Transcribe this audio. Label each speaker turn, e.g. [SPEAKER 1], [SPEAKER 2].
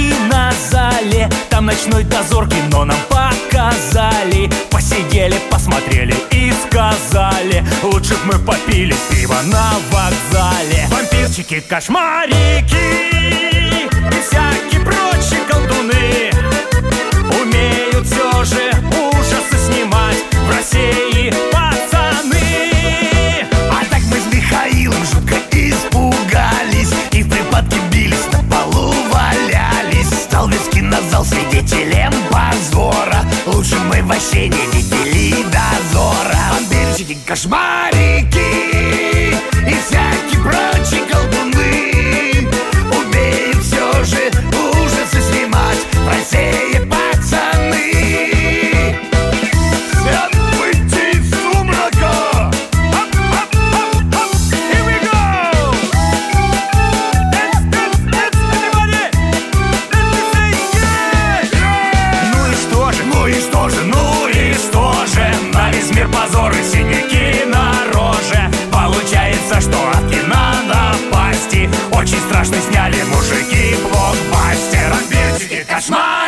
[SPEAKER 1] кинозале. Там ночной дозор, кино нам показали. Посидели, посмотрели и сказали: лучше б мы попили пиво на вокзале. Вампирчики, кошмарики и всякие прочие колдуны умеют все же ужасы снимать в России, пацаны.
[SPEAKER 2] А так мы с Михаилом жутко испугались и в припадке бились, на полу валялись. Стал весь кинозал свидетелем позора. Лучше мы вообще не видели дозора. Вампирчики, кошмарики и всякие прочие колдуны умеют все же ужасы снимать в России, пацаны. Свет, выйти из сумрака!
[SPEAKER 1] Here we go! Let's everybody! Let me say yeah! Ну и что же?
[SPEAKER 2] Ну и что же, ну и что же?
[SPEAKER 1] На весь мир позор и синяки на роже. Получается, что от кино напасти очень страшно сняли мужики блокбастер.
[SPEAKER 2] Вампирчики, кошмар!